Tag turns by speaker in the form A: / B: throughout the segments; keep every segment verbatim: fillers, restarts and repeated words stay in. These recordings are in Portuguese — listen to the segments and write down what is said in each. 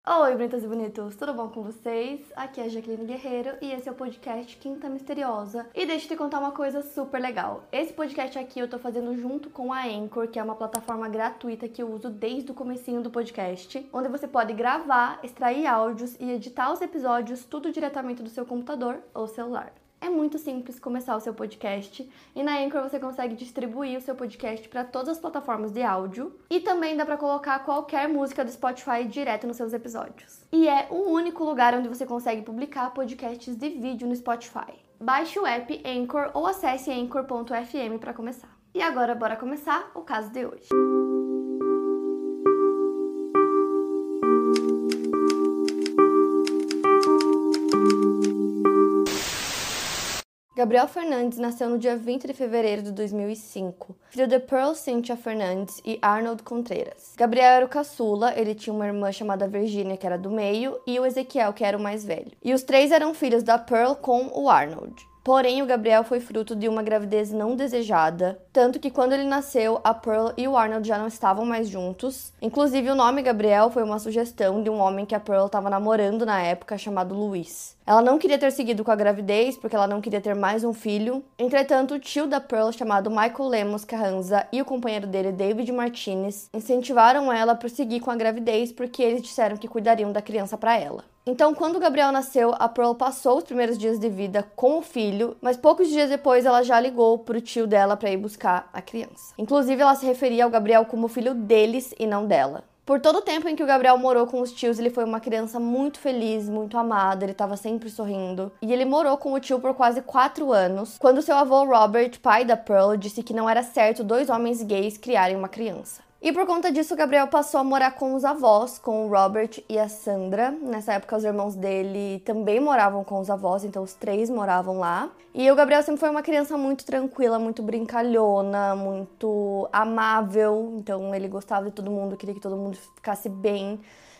A: Oi, bonitas e bonitos, tudo bom com vocês? Aqui é a Jaqueline Guerreiro e esse é o podcast Quinta Misteriosa. E deixa eu te contar uma coisa super legal. Esse podcast aqui eu tô fazendo junto com a Anchor, que é uma plataforma gratuita que eu uso desde o comecinho do podcast, onde você pode gravar, extrair áudios e editar os episódios tudo diretamente do seu computador ou celular. É muito simples começar o seu podcast e na Anchor você consegue distribuir o seu podcast para todas as plataformas de áudio e também dá para colocar qualquer música do Spotify direto nos seus episódios. E é o único lugar onde você consegue publicar podcasts de vídeo no Spotify. Baixe o app Anchor ou acesse anchor ponto f m para começar. E agora bora começar o caso de hoje. Gabriel Fernandes nasceu no dia vinte de fevereiro de dois mil e cinco, filho de Pearl Cynthia Fernandes e Arnold Contreras. Gabriel era o caçula, ele tinha uma irmã chamada Virginia, que era do meio, e o Ezequiel, que era o mais velho. E os três eram filhos da Pearl com o Arnold. Porém, o Gabriel foi fruto de uma gravidez não desejada, tanto que quando ele nasceu, a Pearl e o Arnold já não estavam mais juntos. Inclusive, o nome Gabriel foi uma sugestão de um homem que a Pearl estava namorando na época, chamado Luiz. Ela não queria ter seguido com a gravidez, porque ela não queria ter mais um filho. Entretanto, o tio da Pearl, chamado Michael Lemos Carranza, e o companheiro dele, David Martinez, incentivaram ela a prosseguir com a gravidez, porque eles disseram que cuidariam da criança para ela. Então, quando o Gabriel nasceu, a Pearl passou os primeiros dias de vida com o filho, mas poucos dias depois ela já ligou pro tio dela para ir buscar a criança. Inclusive, ela se referia ao Gabriel como filho deles e não dela. Por todo o tempo em que o Gabriel morou com os tios, ele foi uma criança muito feliz, muito amada, ele estava sempre sorrindo. E ele morou com o tio por quase quatro anos, quando seu avô Robert, pai da Pearl, disse que não era certo dois homens gays criarem uma criança. E por conta disso, o Gabriel passou a morar com os avós, com o Robert e a Sandra. Nessa época, os irmãos dele também moravam com os avós, então os três moravam lá. E o Gabriel sempre foi uma criança muito tranquila, muito brincalhona, muito amável. Então ele gostava de todo mundo, queria que todo mundo ficasse bem.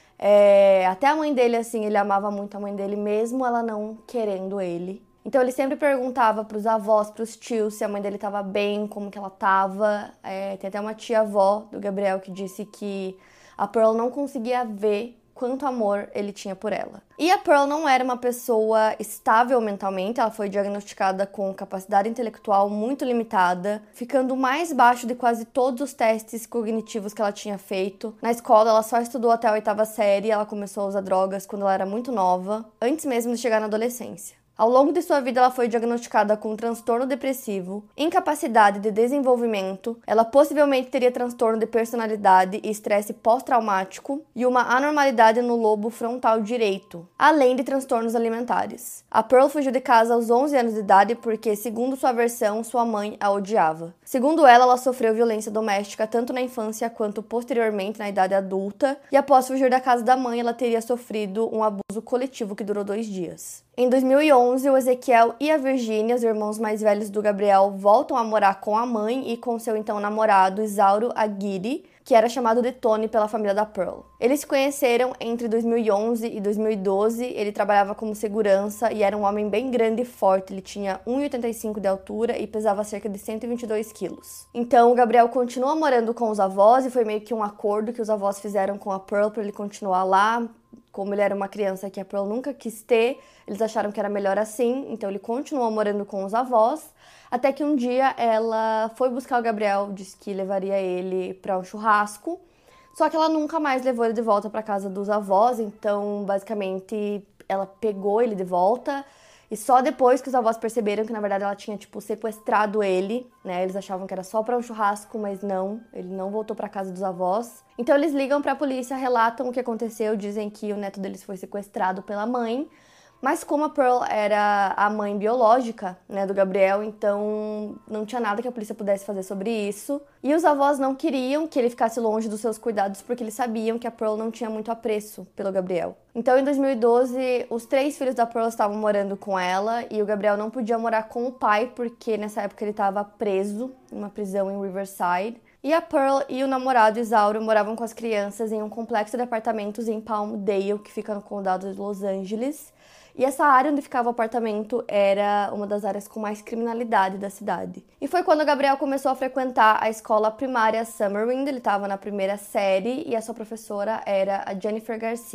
A: É... Até a mãe dele, assim, ele amava muito a mãe dele, mesmo ela não querendo ele. Então ele sempre perguntava pros avós, pros tios, se a mãe dele tava bem, como que ela tava. É, tem até uma tia-avó do Gabriel que disse que a Pearl não conseguia ver quanto amor ele tinha por ela. E a Pearl não era uma pessoa estável mentalmente, ela foi diagnosticada com capacidade intelectual muito limitada, ficando mais baixo de quase todos os testes cognitivos que ela tinha feito. Na escola, ela só estudou até a oitava série, ela começou a usar drogas quando ela era muito nova, antes mesmo de chegar na adolescência. Ao longo de sua vida, ela foi diagnosticada com transtorno depressivo, incapacidade de desenvolvimento, ela possivelmente teria transtorno de personalidade e estresse pós-traumático e uma anormalidade no lobo frontal direito, além de transtornos alimentares. A Pearl fugiu de casa aos onze anos de idade porque, segundo sua versão, sua mãe a odiava. Segundo ela, ela sofreu violência doméstica tanto na infância quanto posteriormente na idade adulta, e após fugir da casa da mãe, ela teria sofrido um abuso coletivo que durou dois dias. Em dois mil e onze, o Ezequiel e a Virginia, os irmãos mais velhos do Gabriel, voltam a morar com a mãe e com seu então namorado, Isauro Aguirre, que era chamado de Tony pela família da Pearl. Eles se conheceram entre dois mil e onze e dois mil e doze, ele trabalhava como segurança e era um homem bem grande e forte, ele tinha um metro e oitenta e cinco de altura e pesava cerca de cento e vinte e dois quilos. Então o Gabriel continua morando com os avós e foi meio que um acordo que os avós fizeram com a Pearl para ele continuar lá. Como ele era uma criança que a Pearl nunca quis ter, eles acharam que era melhor assim, então ele continuou morando com os avós, até que um dia ela foi buscar o Gabriel, disse que levaria ele para um churrasco, só que ela nunca mais levou ele de volta para casa dos avós, então basicamente ela pegou ele de volta, e só depois que os avós perceberam que na verdade ela tinha tipo sequestrado ele, né? Eles achavam que era só para um churrasco, mas não, ele não voltou para casa dos avós. Então eles ligam para a polícia, relatam o que aconteceu, dizem que o neto deles foi sequestrado pela mãe. Mas como a Pearl era a mãe biológica, né, do Gabriel, então não tinha nada que a polícia pudesse fazer sobre isso. E os avós não queriam que ele ficasse longe dos seus cuidados porque eles sabiam que a Pearl não tinha muito apreço pelo Gabriel. Então em dois mil e doze, os três filhos da Pearl estavam morando com ela e o Gabriel não podia morar com o pai porque nessa época ele estava preso em uma prisão em Riverside. E a Pearl e o namorado Isauro moravam com as crianças em um complexo de apartamentos em Palmdale, que fica no condado de Los Angeles. E essa área onde ficava o apartamento era uma das áreas com mais criminalidade da cidade. E foi quando o Gabriel começou a frequentar a escola primária Summerwind, ele estava na primeira série e a sua professora era a Jennifer Garcia.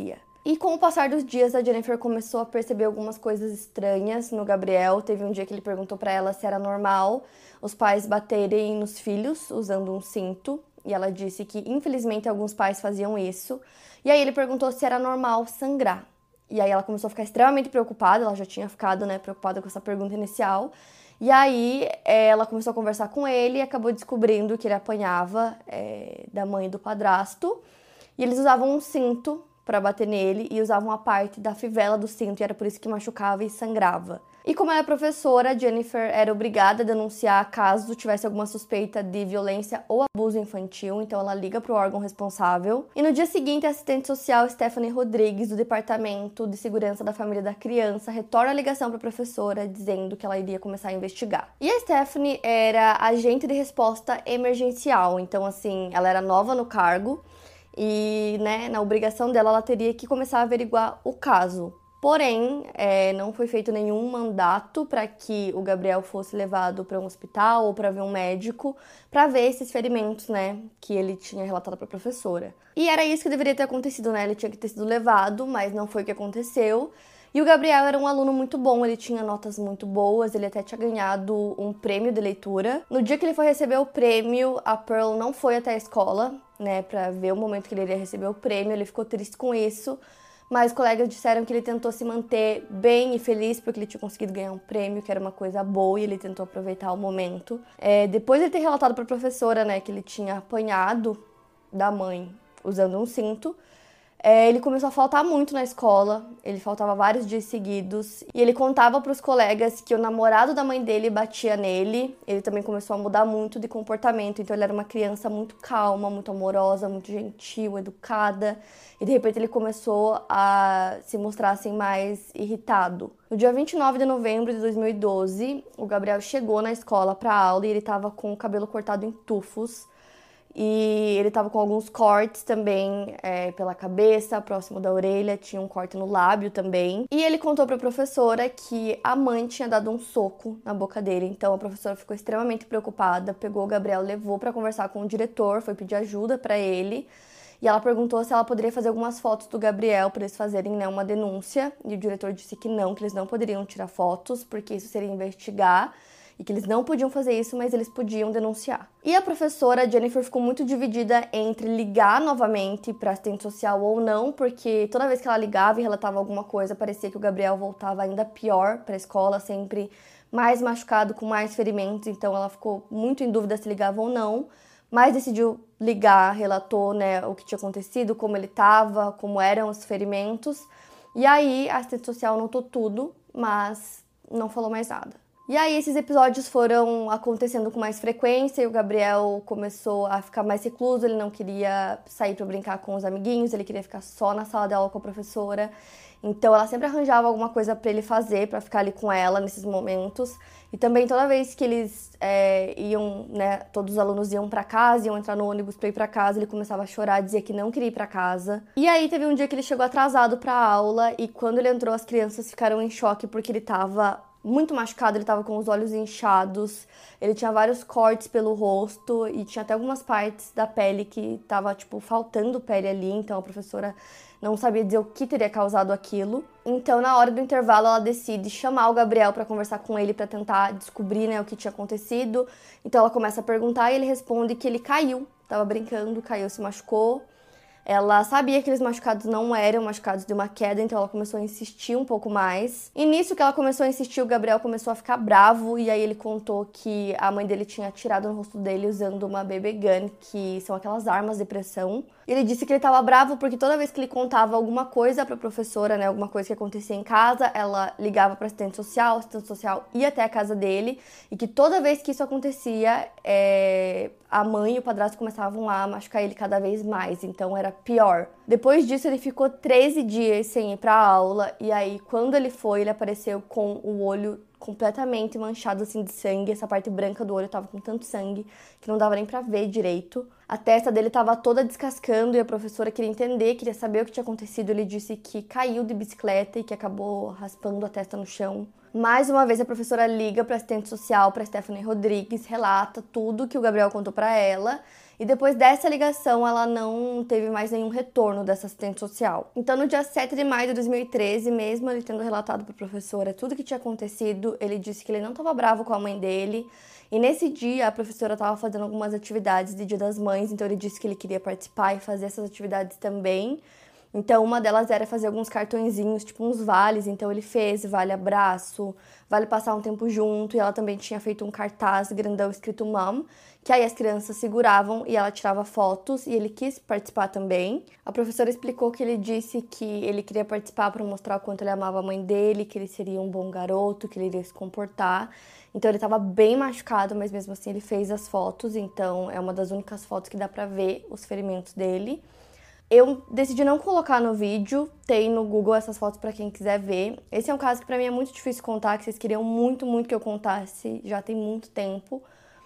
A: E com o passar dos dias, a Jennifer começou a perceber algumas coisas estranhas no Gabriel. Teve um dia que ele perguntou pra ela se era normal os pais baterem nos filhos usando um cinto. E ela disse que, infelizmente, alguns pais faziam isso. E aí ele perguntou se era normal sangrar. E aí ela começou a ficar extremamente preocupada. Ela já tinha ficado, né, preocupada com essa pergunta inicial. E aí ela começou a conversar com ele e acabou descobrindo que ele apanhava é, da mãe e do padrasto. E eles usavam um cinto para bater nele e usavam a parte da fivela do cinto, e era por isso que machucava e sangrava. E como ela é professora, Jennifer era obrigada a denunciar caso tivesse alguma suspeita de violência ou abuso infantil, então ela liga para o órgão responsável. E no dia seguinte, a assistente social Stephanie Rodrigues, do Departamento de Segurança da Família da Criança, retorna a ligação para a professora, dizendo que ela iria começar a investigar. E a Stephanie era agente de resposta emergencial, então assim, ela era nova no cargo, e, né, na obrigação dela, ela teria que começar a averiguar o caso. Porém, é, não foi feito nenhum mandato para que o Gabriel fosse levado para um hospital ou para ver um médico para ver esses ferimentos, né, que ele tinha relatado para a professora. E era isso que deveria ter acontecido, né? Ele tinha que ter sido levado, mas não foi o que aconteceu. E o Gabriel era um aluno muito bom, ele tinha notas muito boas, ele até tinha ganhado um prêmio de leitura. No dia que ele foi receber o prêmio, a Pearl não foi até a escola, né, pra ver o momento que ele iria receber o prêmio. Ele ficou triste com isso, mas os colegas disseram que ele tentou se manter bem e feliz porque ele tinha conseguido ganhar um prêmio, que era uma coisa boa, e ele tentou aproveitar o momento. É, depois de ter relatado pra professora, né, que ele tinha apanhado da mãe usando um cinto, É, ele começou a faltar muito na escola, ele faltava vários dias seguidos, e ele contava para os colegas que o namorado da mãe dele batia nele. Ele também começou a mudar muito de comportamento, então ele era uma criança muito calma, muito amorosa, muito gentil, educada, e de repente ele começou a se mostrar assim mais irritado. No dia vinte e nove de novembro de dois mil e doze, o Gabriel chegou na escola para aula e ele estava com o cabelo cortado em tufos. E ele tava com alguns cortes também é, pela cabeça, próximo da orelha, tinha um corte no lábio também. E ele contou pra professora que a mãe tinha dado um soco na boca dele, então a professora ficou extremamente preocupada, pegou o Gabriel, levou pra conversar com o diretor, foi pedir ajuda pra ele. E ela perguntou se ela poderia fazer algumas fotos do Gabriel para eles fazerem, né, uma denúncia. E o diretor disse que não, que eles não poderiam tirar fotos, porque isso seria investigar. E que eles não podiam fazer isso, mas eles podiam denunciar. E a professora Jennifer ficou muito dividida entre ligar novamente para assistente social ou não, porque toda vez que ela ligava e relatava alguma coisa, parecia que o Gabriel voltava ainda pior para a escola, sempre mais machucado, com mais ferimentos. Então ela ficou muito em dúvida se ligava ou não, mas decidiu ligar, relatou, né, o que tinha acontecido, como ele estava, como eram os ferimentos. E aí a assistente social notou tudo, mas não falou mais nada. E aí esses episódios foram acontecendo com mais frequência e o Gabriel começou a ficar mais recluso, ele não queria sair para brincar com os amiguinhos, ele queria ficar só na sala de aula com a professora. Então ela sempre arranjava alguma coisa para ele fazer, para ficar ali com ela nesses momentos. E também toda vez que eles é, iam, né, todos os alunos iam para casa, iam entrar no ônibus para ir para casa, ele começava a chorar, dizia que não queria ir para casa. E aí teve um dia que ele chegou atrasado para a aula e quando ele entrou as crianças ficaram em choque porque ele estava muito machucado, ele tava com os olhos inchados, ele tinha vários cortes pelo rosto e tinha até algumas partes da pele que tava, tipo, faltando pele ali, então a professora não sabia dizer o que teria causado aquilo. Então, na hora do intervalo, ela decide chamar o Gabriel pra conversar com ele, pra tentar descobrir, né, o que tinha acontecido. Então ela começa a perguntar e ele responde que ele caiu, tava brincando, caiu, se machucou. Ela sabia que aqueles machucados não eram machucados de uma queda, então ela começou a insistir um pouco mais. E nisso que ela começou a insistir, o Gabriel começou a ficar bravo, e aí ele contou que a mãe dele tinha atirado no rosto dele usando uma B B gun, que são aquelas armas de pressão. Ele disse que ele estava bravo porque toda vez que ele contava alguma coisa para a professora, né, alguma coisa que acontecia em casa, ela ligava para assistente social, a assistente social ia até a casa dele, e que toda vez que isso acontecia, é, a mãe e o padrasto começavam a machucar ele cada vez mais, então era pior. Depois disso, ele ficou treze dias sem ir pra aula, e aí, quando ele foi, ele apareceu com o olho completamente manchado, assim, de sangue. Essa parte branca do olho tava com tanto sangue que não dava nem pra ver direito. A testa dele tava toda descascando e a professora queria entender, queria saber o que tinha acontecido. Ele disse que caiu de bicicleta e que acabou raspando a testa no chão. Mais uma vez, a professora liga para assistente social, para Stephanie Rodrigues, relata tudo que o Gabriel contou para ela. E depois dessa ligação, ela não teve mais nenhum retorno dessa assistente social. Então, no dia sete de maio de dois mil e treze, mesmo ele tendo relatado para a professora tudo o que tinha acontecido, ele disse que ele não estava bravo com a mãe dele. E nesse dia, a professora estava fazendo algumas atividades de Dia das Mães, então ele disse que ele queria participar e fazer essas atividades também. Então, uma delas era fazer alguns cartõezinhos, tipo uns vales. Então, ele fez vale abraço, vale passar um tempo junto. E ela também tinha feito um cartaz grandão escrito Mom, que aí as crianças seguravam e ela tirava fotos. E ele quis participar também. A professora explicou que ele disse que ele queria participar para mostrar o quanto ele amava a mãe dele, que ele seria um bom garoto, que ele iria se comportar. Então, ele estava bem machucado, mas mesmo assim ele fez as fotos. Então, é uma das únicas fotos que dá para ver os ferimentos dele. Eu decidi não colocar no vídeo, tem no Google essas fotos pra quem quiser ver. Esse é um caso que pra mim é muito difícil contar, que vocês queriam muito, muito que eu contasse, já tem muito tempo.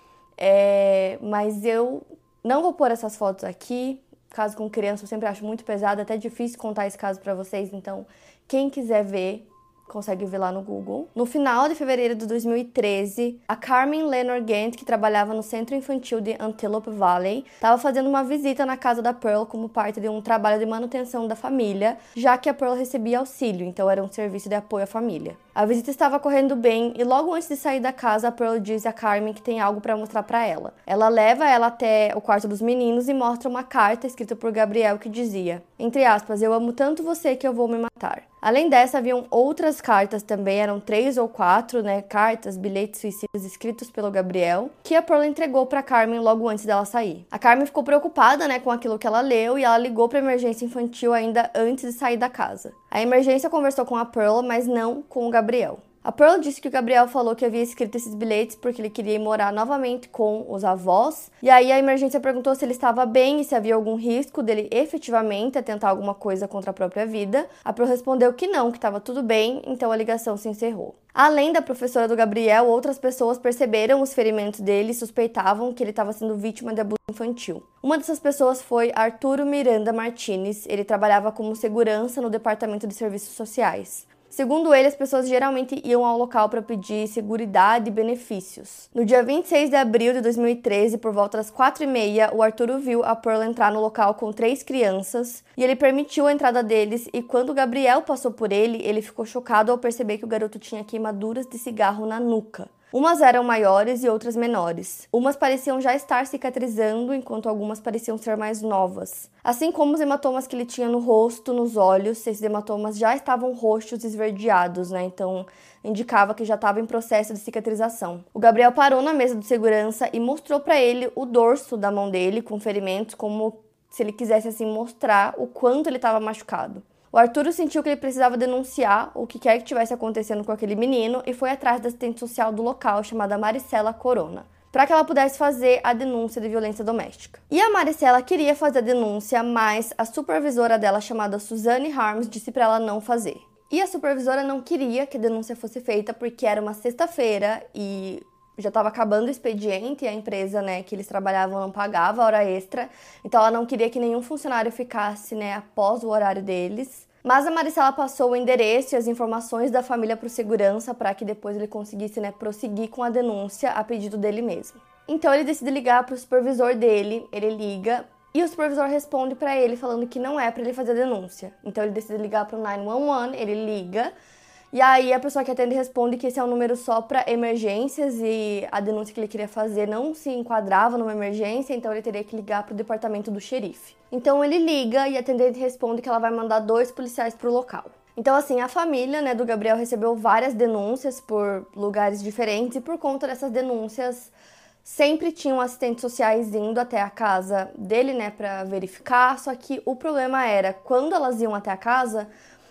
A: É, mas eu não vou pôr essas fotos aqui. Caso com criança eu sempre acho muito pesado, até difícil contar esse caso pra vocês. Então, quem quiser ver, consegue ver lá no Google. No final de fevereiro de dois mil e treze, a Carmen Lenore Gant, que trabalhava no Centro Infantil de Antelope Valley, estava fazendo uma visita na casa da Pearl como parte de um trabalho de manutenção da família, já que a Pearl recebia auxílio, então era um serviço de apoio à família. A visita estava correndo bem e logo antes de sair da casa, a Pearl diz a Carmen que tem algo para mostrar para ela. Ela leva ela até o quarto dos meninos e mostra uma carta escrita por Gabriel que dizia, entre aspas, eu amo tanto você que eu vou me matar. Além dessa, haviam outras cartas também, eram três ou quatro, né, cartas, bilhetes suicidas escritos pelo Gabriel, que a Pearl entregou para Carmen logo antes dela sair. A Carmen ficou preocupada, né, com aquilo que ela leu e ela ligou para a emergência infantil ainda antes de sair da casa. A emergência conversou com a Pearl, mas não com o Gabriel. A Pearl disse que o Gabriel falou que havia escrito esses bilhetes porque ele queria ir morar novamente com os avós. E aí a emergência perguntou se ele estava bem e se havia algum risco dele efetivamente atentar alguma coisa contra a própria vida. A Pearl respondeu que não, que estava tudo bem, então a ligação se encerrou. Além da professora do Gabriel, outras pessoas perceberam os ferimentos dele e suspeitavam que ele estava sendo vítima de abuso infantil. Uma dessas pessoas foi Arturo Miranda Martinez. Ele trabalhava como segurança no Departamento de Serviços Sociais. Segundo ele, as pessoas geralmente iam ao local para pedir seguridade e benefícios. No dia vinte e seis de abril de dois mil e treze, por volta das quatro e meia, o Arturo viu a Pearl entrar no local com três crianças e ele permitiu a entrada deles e quando o Gabriel passou por ele, ele ficou chocado ao perceber que o garoto tinha queimaduras de cigarro na nuca. Umas eram maiores e outras menores. Umas pareciam já estar cicatrizando, enquanto algumas pareciam ser mais novas. Assim como os hematomas que ele tinha no rosto, nos olhos, esses hematomas já estavam roxos e esverdeados, né? Então, indicava que já estava em processo de cicatrização. O Gabriel parou na mesa de segurança e mostrou para ele o dorso da mão dele com ferimentos, como se ele quisesse, assim, mostrar o quanto ele estava machucado. O Arturo sentiu que ele precisava denunciar o que quer que estivesse acontecendo com aquele menino e foi atrás da assistente social do local, chamada Maricela Corona, para que ela pudesse fazer a denúncia de violência doméstica. E a Maricela queria fazer a denúncia, mas a supervisora dela, chamada Suzanne Harms, disse para ela não fazer. E a supervisora não queria que a denúncia fosse feita porque era uma sexta-feira e já estava acabando o expediente e a empresa, né, que eles trabalhavam não pagava hora extra, então ela não queria que nenhum funcionário ficasse, né, após o horário deles. Mas a Maricela passou o endereço e as informações da família para o segurança para que depois ele conseguisse, né, prosseguir com a denúncia a pedido dele mesmo. Então ele decide ligar para o supervisor dele, ele liga e o supervisor responde para ele falando que não é para ele fazer a denúncia. Então ele decide ligar para o nove um um, ele liga. E aí a pessoa que atende responde que esse é um número só para emergências e a denúncia que ele queria fazer não se enquadrava numa emergência, então ele teria que ligar para o departamento do xerife. Então ele liga e a atendente responde que ela vai mandar dois policiais para o local. Então assim, a família, né, do Gabriel recebeu várias denúncias por lugares diferentes e por conta dessas denúncias sempre tinham assistentes sociais indo até a casa dele, né, para verificar, só que o problema era, quando elas iam até a casa,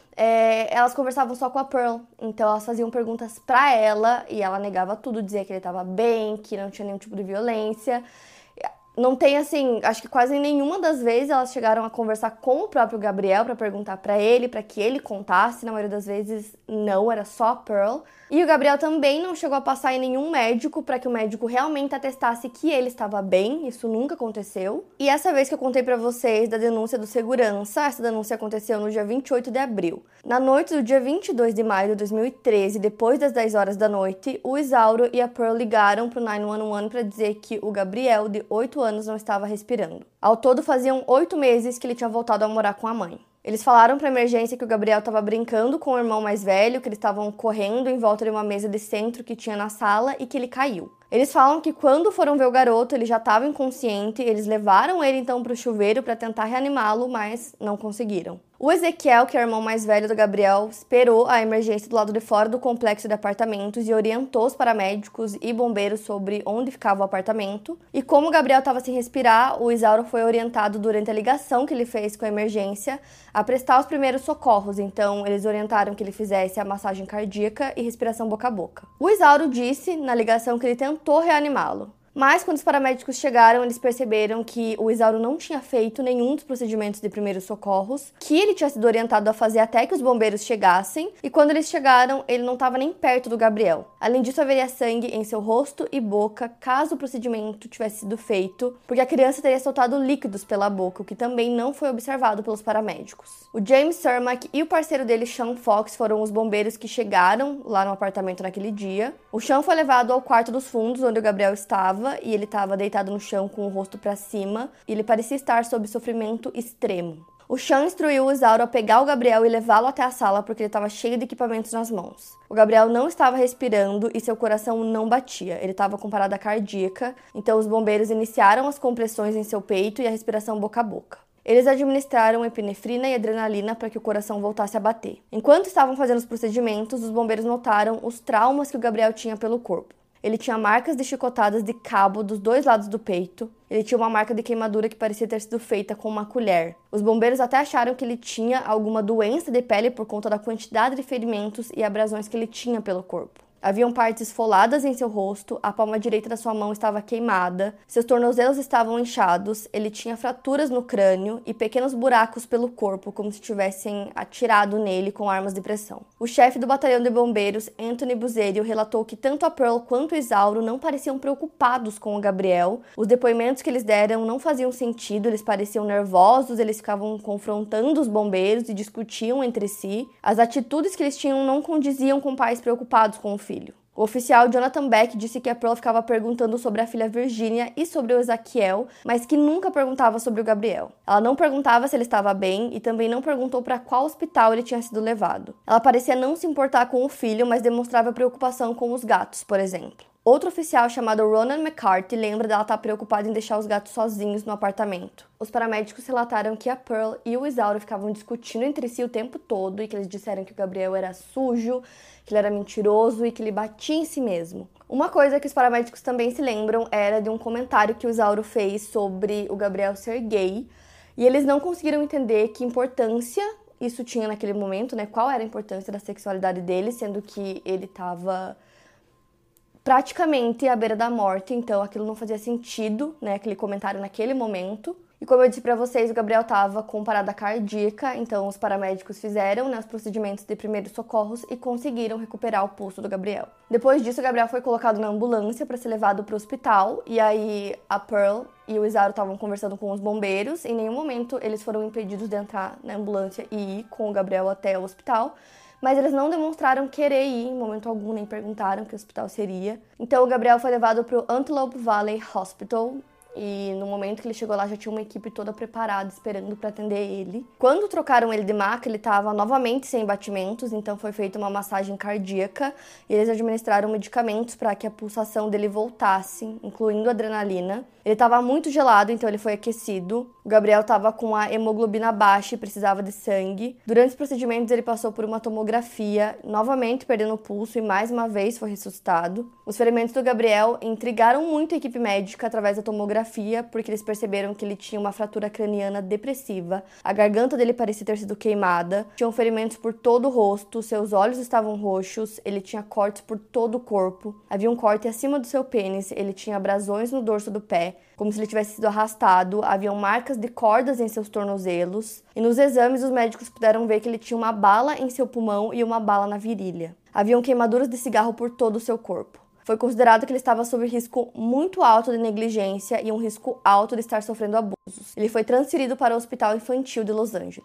A: É, elas conversavam só com a Pearl, então elas faziam perguntas pra ela e ela negava tudo, dizia que ele tava bem, que não tinha nenhum tipo de violência. Não tem, assim, acho que quase nenhuma das vezes elas chegaram a conversar com o próprio Gabriel pra perguntar pra ele, pra que ele contasse. Na maioria das vezes, não, era só a Pearl. E o Gabriel também não chegou a passar em nenhum médico pra que o médico realmente atestasse que ele estava bem. Isso nunca aconteceu. E essa vez que eu contei pra vocês da denúncia do segurança, essa denúncia aconteceu no dia vinte e oito de abril. Na noite do dia vinte e dois de maio de dois mil e treze, depois das dez horas da noite, o Isauro e a Pearl ligaram pro nove um um pra dizer que o Gabriel, de oito oito anos não estava respirando. Ao todo, faziam oito meses que ele tinha voltado a morar com a mãe. Eles falaram para a emergência que o Gabriel estava brincando com o irmão mais velho, que eles estavam correndo em volta de uma mesa de centro que tinha na sala e que ele caiu. Eles falam que quando foram ver o garoto, ele já estava inconsciente, eles levaram ele então para o chuveiro para tentar reanimá-lo, mas não conseguiram. O Ezequiel, que é o irmão mais velho do Gabriel, esperou a emergência do lado de fora do complexo de apartamentos e orientou os paramédicos e bombeiros sobre onde ficava o apartamento. E como o Gabriel estava sem respirar, o Isauro foi orientado durante a ligação que ele fez com a emergência a prestar os primeiros socorros. Então, eles orientaram que ele fizesse a massagem cardíaca e respiração boca a boca. O Isauro disse na ligação que ele tentou reanimá-lo. Mas, quando os paramédicos chegaram, eles perceberam que o Isauro não tinha feito nenhum dos procedimentos de primeiros socorros, que ele tinha sido orientado a fazer até que os bombeiros chegassem, e quando eles chegaram, ele não estava nem perto do Gabriel. Além disso, haveria sangue em seu rosto e boca, caso o procedimento tivesse sido feito, porque a criança teria soltado líquidos pela boca, o que também não foi observado pelos paramédicos. O James Cermak e o parceiro dele, Sean Fox, foram os bombeiros que chegaram lá no apartamento naquele dia. O Sean foi levado ao quarto dos fundos, onde o Gabriel estava, e ele estava deitado no chão com o rosto para cima, e ele parecia estar sob sofrimento extremo. O Sean instruiu o Isauro a pegar o Gabriel e levá-lo até a sala porque ele estava cheio de equipamentos nas mãos. O Gabriel não estava respirando e seu coração não batia, ele estava com parada cardíaca, então os bombeiros iniciaram as compressões em seu peito e a respiração boca a boca. Eles administraram epinefrina e adrenalina para que o coração voltasse a bater. Enquanto estavam fazendo os procedimentos, os bombeiros notaram os traumas que o Gabriel tinha pelo corpo. Ele tinha marcas de chicotadas de cabo dos dois lados do peito. Ele tinha uma marca de queimadura que parecia ter sido feita com uma colher. Os bombeiros até acharam que ele tinha alguma doença de pele por conta da quantidade de ferimentos e abrasões que ele tinha pelo corpo. Haviam partes esfoladas em seu rosto, a palma direita da sua mão estava queimada, seus tornozelos estavam inchados, ele tinha fraturas no crânio e pequenos buracos pelo corpo, como se tivessem atirado nele com armas de pressão. O chefe do batalhão de bombeiros, Anthony Buzerio, relatou que tanto a Pearl quanto o Isauro não pareciam preocupados com o Gabriel. Os depoimentos que eles deram não faziam sentido, eles pareciam nervosos, eles ficavam confrontando os bombeiros e discutiam entre si. As atitudes que eles tinham não condiziam com pais preocupados com o filho. O oficial Jonathan Beck disse que a Pearl ficava perguntando sobre a filha Virginia e sobre o Ezequiel, mas que nunca perguntava sobre o Gabriel. Ela não perguntava se ele estava bem e também não perguntou para qual hospital ele tinha sido levado. Ela parecia não se importar com o filho, mas demonstrava preocupação com os gatos, por exemplo. Outro oficial chamado Ronan McCarthy lembra dela estar preocupada em deixar os gatos sozinhos no apartamento. Os paramédicos relataram que a Pearl e o Isauro ficavam discutindo entre si o tempo todo e que eles disseram que o Gabriel era sujo, que ele era mentiroso e que ele batia em si mesmo. Uma coisa que os paramédicos também se lembram era de um comentário que o Isauro fez sobre o Gabriel ser gay, e eles não conseguiram entender que importância isso tinha naquele momento, né? Qual era a importância da sexualidade dele, sendo que ele estava praticamente à beira da morte, então aquilo não fazia sentido, né, aquele comentário naquele momento. E como eu disse pra vocês, o Gabriel tava com parada cardíaca, então os paramédicos fizeram, né, os procedimentos de primeiros socorros e conseguiram recuperar o pulso do Gabriel. Depois disso, o Gabriel foi colocado na ambulância para ser levado pro hospital, e aí a Pearl e o Isauro estavam conversando com os bombeiros. Em nenhum momento eles foram impedidos de entrar na ambulância e ir com o Gabriel até o hospital, mas eles não demonstraram querer ir em momento algum, nem perguntaram que hospital seria. Então o Gabriel foi levado para o Antelope Valley Hospital, e no momento que ele chegou lá já tinha uma equipe toda preparada, esperando para atender ele. Quando trocaram ele de maca, ele estava novamente sem batimentos, então foi feita uma massagem cardíaca e eles administraram medicamentos para que a pulsação dele voltasse, incluindo adrenalina. Ele estava muito gelado, então ele foi aquecido. O Gabriel estava com a hemoglobina baixa e precisava de sangue. Durante os procedimentos, ele passou por uma tomografia, novamente perdendo o pulso e mais uma vez foi ressuscitado. Os ferimentos do Gabriel intrigaram muito a equipe médica através da tomografia, porque eles perceberam que ele tinha uma fratura craniana depressiva, a garganta dele parecia ter sido queimada, tinham ferimentos por todo o rosto, seus olhos estavam roxos, ele tinha cortes por todo o corpo, havia um corte acima do seu pênis, ele tinha abrasões no dorso do pé, como se ele tivesse sido arrastado, haviam marcas de cordas em seus tornozelos, e nos exames os médicos puderam ver que ele tinha uma bala em seu pulmão e uma bala na virilha. Haviam queimaduras de cigarro por todo o seu corpo. Foi considerado que ele estava sob risco muito alto de negligência e um risco alto de estar sofrendo abusos. Ele foi transferido para o Hospital Infantil de Los Angeles.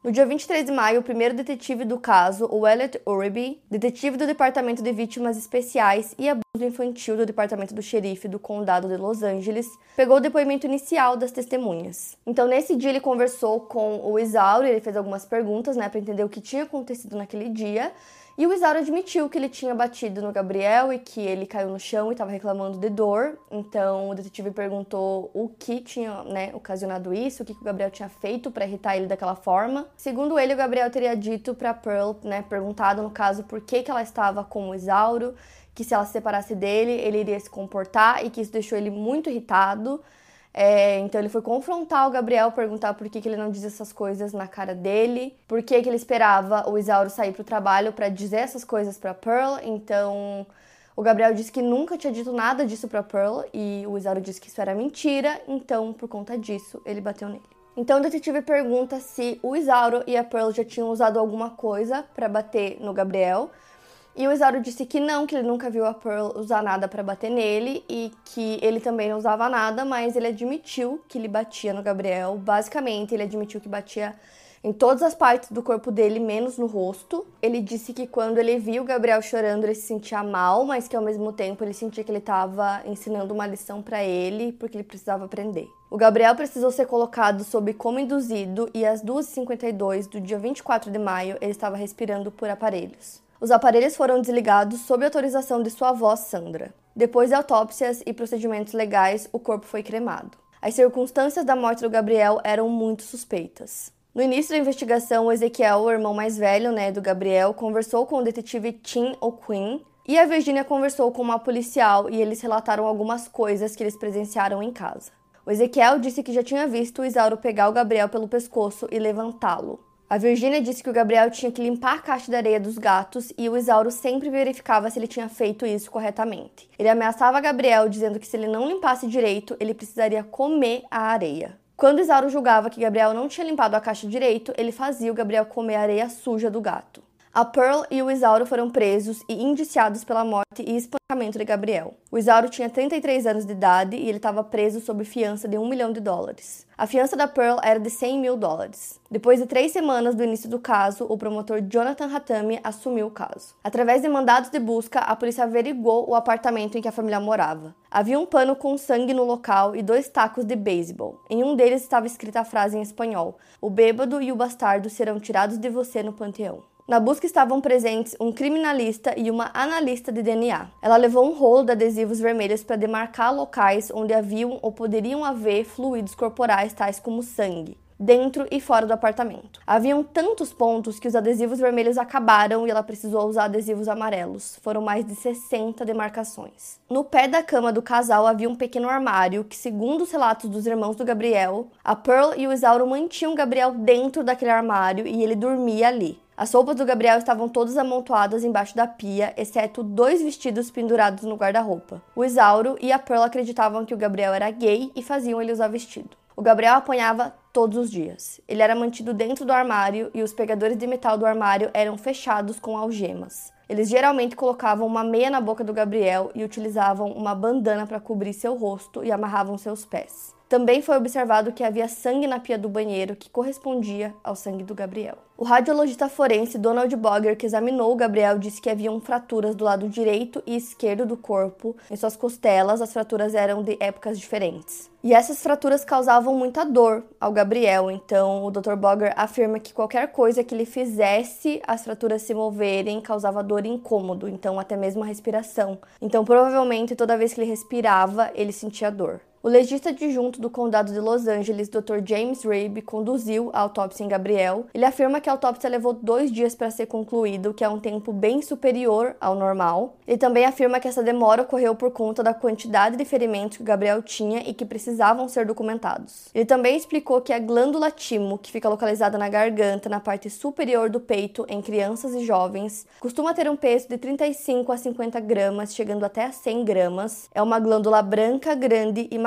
A: No dia vinte e três de maio, o primeiro detetive do caso, o Elliot Uribe, detetive do Departamento de Vítimas Especiais e Abuso Infantil do Departamento do Xerife do Condado de Los Angeles, pegou o depoimento inicial das testemunhas. Então, nesse dia, ele conversou com o Isauro, ele fez algumas perguntas, né, para entender o que tinha acontecido naquele dia, e o Isauro admitiu que ele tinha batido no Gabriel e que ele caiu no chão e estava reclamando de dor. Então, o detetive perguntou o que tinha, né, ocasionado isso, o que o Gabriel tinha feito para irritar ele daquela forma. Segundo ele, o Gabriel teria dito para Pearl, né, perguntado no caso por que, que ela estava com o Isauro, que se ela se separasse dele, ele iria se comportar e que isso deixou ele muito irritado. É, então ele foi confrontar o Gabriel, perguntar por que, que ele não dizia essas coisas na cara dele, por que, que ele esperava o Isauro sair pro trabalho para dizer essas coisas pra Pearl. Então o Gabriel disse que nunca tinha dito nada disso pra Pearl e o Isauro disse que isso era mentira, então por conta disso ele bateu nele. Então o detetive pergunta se o Isauro e a Pearl já tinham usado alguma coisa para bater no Gabriel. E o Isauro disse que não, que ele nunca viu a Pearl usar nada para bater nele e que ele também não usava nada, mas ele admitiu que ele batia no Gabriel. Basicamente, ele admitiu que batia em todas as partes do corpo dele, menos no rosto. Ele disse que quando ele viu o Gabriel chorando, ele se sentia mal, mas que ao mesmo tempo ele sentia que ele estava ensinando uma lição para ele, porque ele precisava aprender. O Gabriel precisou ser colocado sob coma induzido e às duas e cinquenta e dois do dia vinte e quatro de maio, ele estava respirando por aparelhos. Os aparelhos foram desligados sob autorização de sua avó, Sandra. Depois de autópsias e procedimentos legais, o corpo foi cremado. As circunstâncias da morte do Gabriel eram muito suspeitas. No início da investigação, o Ezequiel, o irmão mais velho, né, do Gabriel, conversou com o detetive Tim O'Quinn e a Virginia conversou com uma policial e eles relataram algumas coisas que eles presenciaram em casa. O Ezequiel disse que já tinha visto o Isauro pegar o Gabriel pelo pescoço e levantá-lo. A Virginia disse que o Gabriel tinha que limpar a caixa de areia dos gatos e o Isauro sempre verificava se ele tinha feito isso corretamente. Ele ameaçava Gabriel dizendo que se ele não limpasse direito, ele precisaria comer a areia. Quando o Isauro julgava que Gabriel não tinha limpado a caixa direito, ele fazia o Gabriel comer a areia suja do gato. A Pearl e o Isauro foram presos e indiciados pela morte e espancamento de Gabriel. O Isauro tinha trinta e três anos de idade e ele estava preso sob fiança de um milhão de dólares. A fiança da Pearl era de cem mil dólares. Depois de três semanas do início do caso, o promotor Jonathan Hatami assumiu o caso. Através de mandados de busca, a polícia averiguou o apartamento em que a família morava. Havia um pano com sangue no local e dois tacos de beisebol. Em um deles estava escrita a frase em espanhol: "O bêbado e o bastardo serão tirados de você no panteão". Na busca estavam presentes um criminalista e uma analista de D N A. Ela levou um rolo de adesivos vermelhos para demarcar locais onde haviam ou poderiam haver fluidos corporais tais como sangue, dentro e fora do apartamento. Haviam tantos pontos que os adesivos vermelhos acabaram e ela precisou usar adesivos amarelos. Foram mais de sessenta demarcações. No pé da cama do casal havia um pequeno armário que, segundo os relatos dos irmãos do Gabriel, a Pearl e o Isauro mantinham Gabriel dentro daquele armário e ele dormia ali. As roupas do Gabriel estavam todas amontoadas embaixo da pia, exceto dois vestidos pendurados no guarda-roupa. O Isauro e a Pearl acreditavam que o Gabriel era gay e faziam ele usar vestido. O Gabriel apanhava todos os dias. Ele era mantido dentro do armário e os pegadores de metal do armário eram fechados com algemas. Eles geralmente colocavam uma meia na boca do Gabriel e utilizavam uma bandana para cobrir seu rosto e amarravam seus pés. Também foi observado que havia sangue na pia do banheiro que correspondia ao sangue do Gabriel. O radiologista forense Donald Boger, que examinou o Gabriel, disse que haviam fraturas do lado direito e esquerdo do corpo. Em suas costelas, as fraturas eram de épocas diferentes. E essas fraturas causavam muita dor ao Gabriel, então o doutor Boger afirma que qualquer coisa que ele fizesse as fraturas se moverem causava dor e incômodo, então até mesmo a respiração. Então provavelmente toda vez que ele respirava, ele sentia dor. O legista adjunto do condado de Los Angeles, doutor James Rabe, conduziu a autópsia em Gabriel. Ele afirma que a autópsia levou dois dias para ser concluída, o que é um tempo bem superior ao normal. Ele também afirma que essa demora ocorreu por conta da quantidade de ferimentos que o Gabriel tinha e que precisavam ser documentados. Ele também explicou que a glândula timo, que fica localizada na garganta, na parte superior do peito, em crianças e jovens, costuma ter um peso de trinta e cinco a cinquenta gramas, chegando até a cem gramas. É uma glândula branca, grande e macia,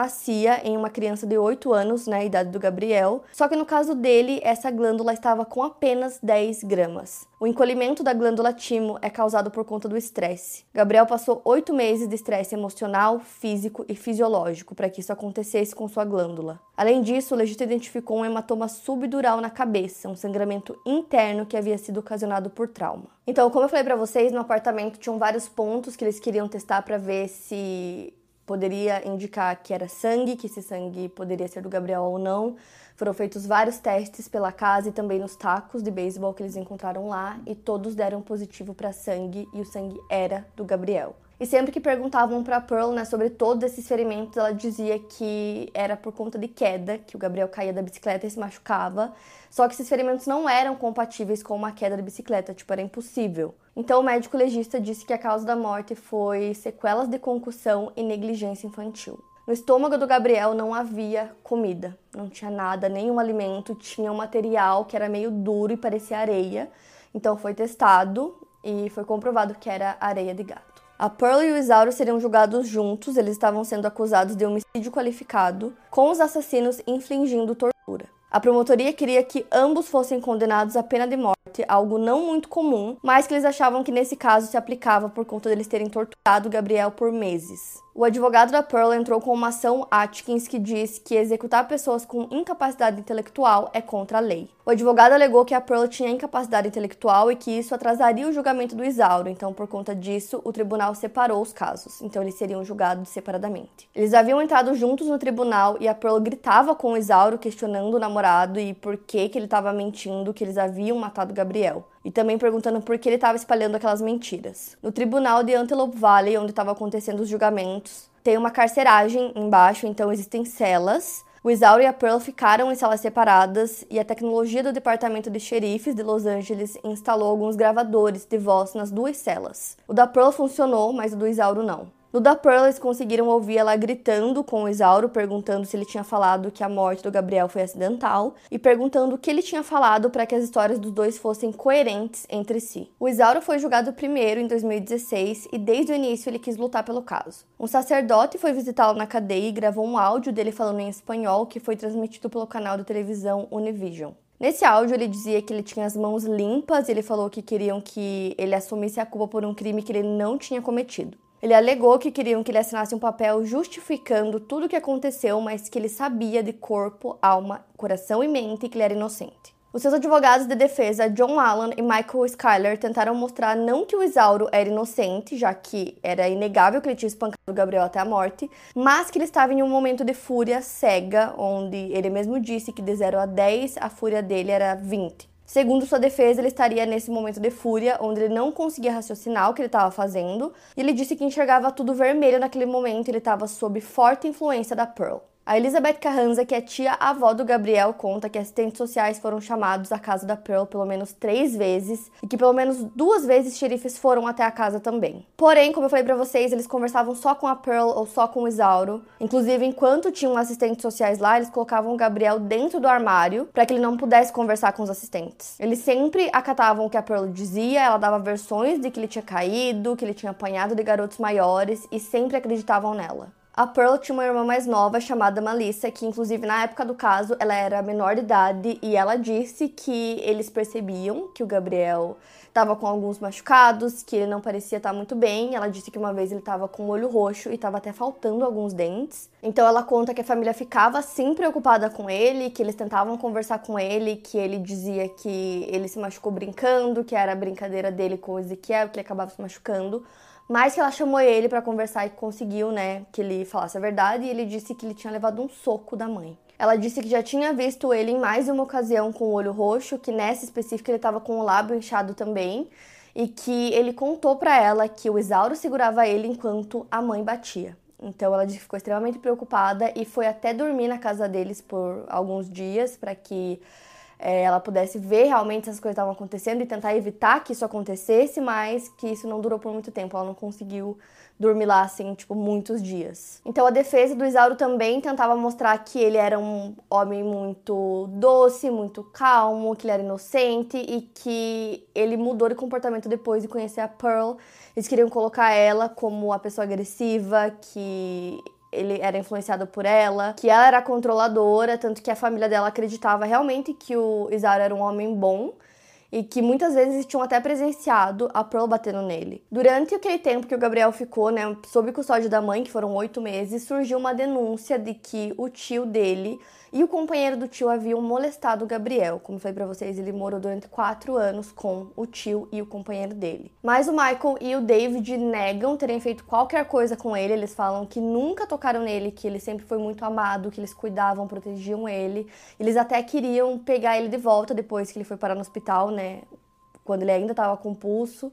A: nascia em uma criança de oito anos, né, a idade do Gabriel. Só que no caso dele, essa glândula estava com apenas dez gramas. O encolhimento da glândula timo é causado por conta do estresse. Gabriel passou oito meses de estresse emocional, físico e fisiológico para que isso acontecesse com sua glândula. Além disso, o legista identificou um hematoma subdural na cabeça, um sangramento interno que havia sido ocasionado por trauma. Então, como eu falei para vocês, no apartamento tinham vários pontos que eles queriam testar para ver se poderia indicar que era sangue, que esse sangue poderia ser do Gabriel ou não. Foram feitos vários testes pela casa e também nos tacos de beisebol que eles encontraram lá e todos deram positivo para sangue e o sangue era do Gabriel. E sempre que perguntavam para Pearl, né, sobre todos esses ferimentos, ela dizia que era por conta de queda, que o Gabriel caía da bicicleta e se machucava. Só que esses ferimentos não eram compatíveis com uma queda de bicicleta, tipo, era impossível. Então o médico legista disse que a causa da morte foi sequelas de concussão e negligência infantil. No estômago do Gabriel não havia comida, não tinha nada, nenhum alimento, tinha um material que era meio duro e parecia areia. Então foi testado e foi comprovado que era areia de gato. A Pearl e o Isauro seriam julgados juntos, eles estavam sendo acusados de homicídio qualificado, com os assassinos infligindo tortura. A promotoria queria que ambos fossem condenados à pena de morte, algo não muito comum, mas que eles achavam que nesse caso se aplicava por conta deles terem torturado Gabriel por meses. O advogado da Pearl entrou com uma ação Atkins que diz que executar pessoas com incapacidade intelectual é contra a lei. O advogado alegou que a Pearl tinha incapacidade intelectual e que isso atrasaria o julgamento do Isauro, então por conta disso o tribunal separou os casos, então eles seriam julgados separadamente. Eles haviam entrado juntos no tribunal e a Pearl gritava com o Isauro questionando o namorado e por que que ele estava mentindo que eles haviam matado Gabriel. E também perguntando por que ele estava espalhando aquelas mentiras. No tribunal de Antelope Valley, onde estavam acontecendo os julgamentos, tem uma carceragem embaixo, então existem celas. O Isauro e a Pearl ficaram em celas separadas e a tecnologia do departamento de xerifes de Los Angeles instalou alguns gravadores de voz nas duas celas. O da Pearl funcionou, mas o do Isauro não. No da Pearl, eles conseguiram ouvir ela gritando com o Isauro, perguntando se ele tinha falado que a morte do Gabriel foi acidental e perguntando o que ele tinha falado para que as histórias dos dois fossem coerentes entre si. O Isauro foi julgado primeiro em dois mil e dezesseis e desde o início ele quis lutar pelo caso. Um sacerdote foi visitá-lo na cadeia e gravou um áudio dele falando em espanhol que foi transmitido pelo canal de televisão Univision. Nesse áudio ele dizia que ele tinha as mãos limpas e ele falou que queriam que ele assumisse a culpa por um crime que ele não tinha cometido. Ele alegou que queriam que ele assinasse um papel justificando tudo o que aconteceu, mas que ele sabia de corpo, alma, coração e mente que ele era inocente. Os seus advogados de defesa, John Allen e Michael Schuyler, tentaram mostrar não que o Isauro era inocente, já que era inegável que ele tinha espancado o Gabriel até a morte, mas que ele estava em um momento de fúria cega, onde ele mesmo disse que de zero a dez a fúria dele era vinte. Segundo sua defesa, ele estaria nesse momento de fúria, onde ele não conseguia raciocinar o que ele estava fazendo, e ele disse que enxergava tudo vermelho naquele momento e ele estava sob forte influência da Pearl. A Elizabeth Carranza, que é tia-avó do Gabriel, conta que assistentes sociais foram chamados à casa da Pearl pelo menos três vezes e que pelo menos duas vezes xerifes foram até a casa também. Porém, como eu falei pra vocês, eles conversavam só com a Pearl ou só com o Isauro. Inclusive, enquanto tinham assistentes sociais lá, eles colocavam o Gabriel dentro do armário para que ele não pudesse conversar com os assistentes. Eles sempre acatavam o que a Pearl dizia, ela dava versões de que ele tinha caído, que ele tinha apanhado de garotos maiores e sempre acreditavam nela. A Pearl tinha uma irmã mais nova chamada Melissa, que inclusive na época do caso ela era menor de idade e ela disse que eles percebiam que o Gabriel estava com alguns machucados, que ele não parecia estar muito bem. Ela disse que uma vez ele estava com o olho roxo e estava até faltando alguns dentes. Então ela conta que a família ficava assim preocupada com ele, que eles tentavam conversar com ele, que ele dizia que ele se machucou brincando, que era a brincadeira dele com o Ezequiel, que ele acabava se machucando. Mas que ela chamou ele pra conversar e conseguiu, né, que ele falasse a verdade, e ele disse que ele tinha levado um soco da mãe. Ela disse que já tinha visto ele em mais de uma ocasião com o olho roxo, que nessa específica ele estava com o lábio inchado também, e que ele contou pra ela que o Isauro segurava ele enquanto a mãe batia. Então ela disse que ficou extremamente preocupada e foi até dormir na casa deles por alguns dias para que É, ela pudesse ver realmente se as coisas estavam acontecendo e tentar evitar que isso acontecesse, mas que isso não durou por muito tempo. Ela não conseguiu dormir lá, assim, tipo, muitos dias. Então, a defesa do Isauro também tentava mostrar que ele era um homem muito doce, muito calmo, que ele era inocente e que ele mudou de comportamento depois de conhecer a Pearl. Eles queriam colocar ela como a pessoa agressiva, que ele era influenciado por ela, que ela era controladora, tanto que a família dela acreditava realmente que o Isauro era um homem bom, e que muitas vezes tinham até presenciado a Pearl batendo nele. Durante aquele tempo que o Gabriel ficou, né, sob custódia da mãe, que foram oito meses, surgiu uma denúncia de que o tio dele e o companheiro do tio haviam molestado o Gabriel. Como falei pra vocês, ele morou durante quatro anos com o tio e o companheiro dele. Mas o Michael e o David negam terem feito qualquer coisa com ele. Eles falam que nunca tocaram nele, que ele sempre foi muito amado, que eles cuidavam, protegiam ele. Eles até queriam pegar ele de volta depois que ele foi parar no hospital, né? Quando ele ainda estava com pulso.